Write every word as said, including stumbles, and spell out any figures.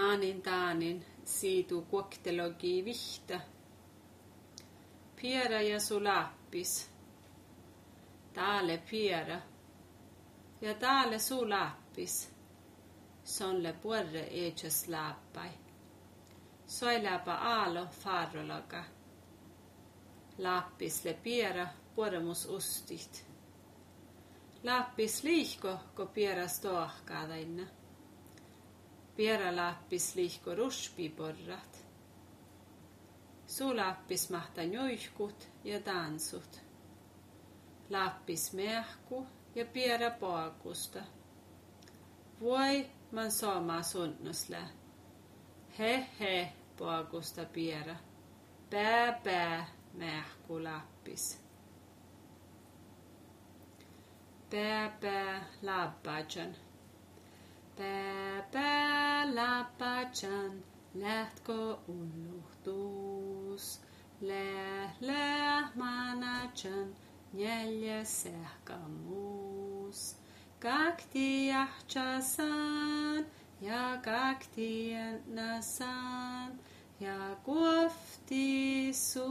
Jaanin taanin siitu kuoktelogi vihtä. Piera ja sulappis. Taale piera. Ja taale sulappis. Sonle puerre eetjös laappai. Soiläpä aalo farrolaga. Laappisle piera puoremus ustit. Laappis liihko, ko piera stoahkaadainna. Piera laappis liihko ruspiporrat. Sulaappis mahta njuihkut ja tansut. Laappis mehku ja piera poakusta. Voi man saamaa sunnusle. He he poakusta piera. Pää pää mehku laappis. Pää pää laappajan. Pää pää laappajan. Lähtko ulluhtuus. Lää lää manajan. Neljä sähkamuus. Kakti jahtsasaan. Ja kakti nasaan. Ja kuofti su